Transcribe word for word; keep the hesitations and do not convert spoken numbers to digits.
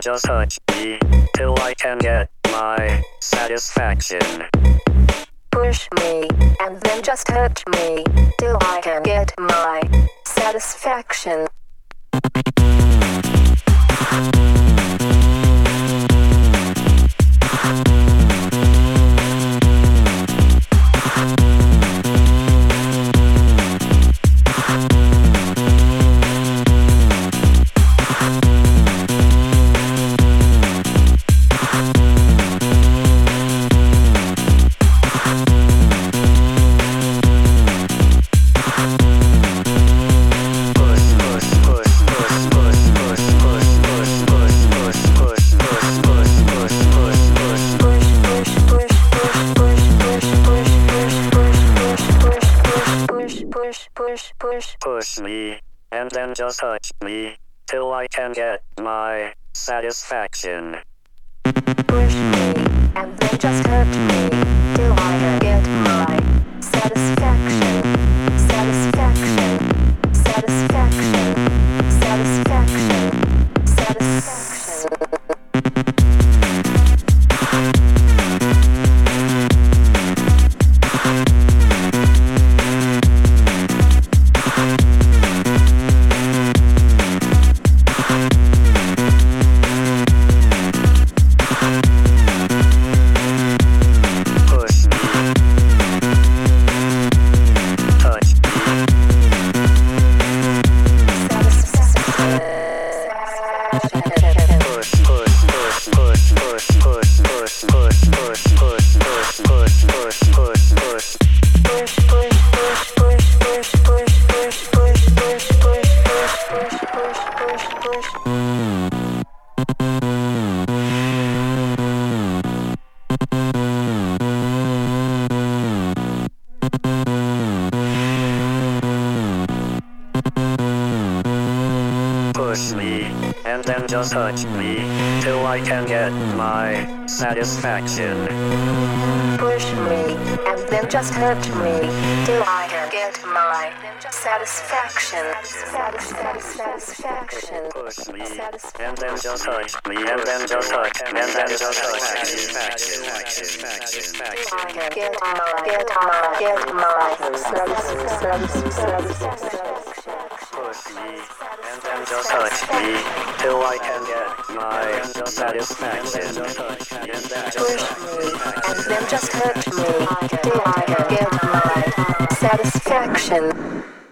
just touch me till I can get my satisfaction. Push me, and then just touch me till I can get my satisfaction. Push me, and then just touch me till I can get my satisfaction. Push me, and then just touch me till I can get my satisfaction. Satisfaction. Satisfaction. Satisfaction. Satisfaction. Push me, and then just touch me till I can get my satisfaction. Push me, and then just touch me till I can get my satisfaction. Satisfaction. Push me, and then just touch me, and then just touch, and then just touch satisfaction. I can get my, get my, get my satisfaction. Push me, and then just touch me till I can get my satisfaction. Push me, and then just touch me till I can get my satisfaction.